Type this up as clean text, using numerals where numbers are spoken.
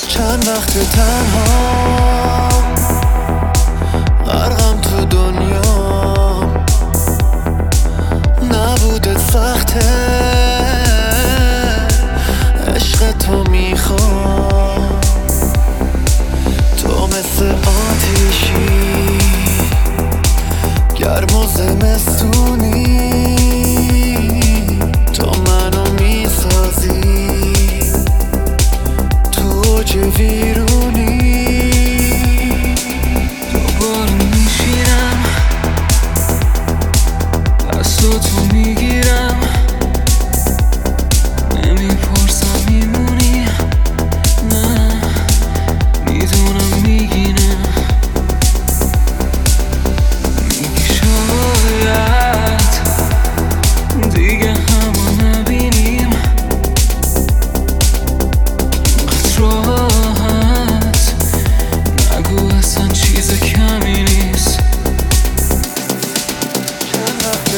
چند وقت تنها غرقم تو دنیا، نبودت سخته، عشق تو میخوام. تو مثل آتیشی گرم و زمستونی، تو منو میسازی تو اوج ویرون.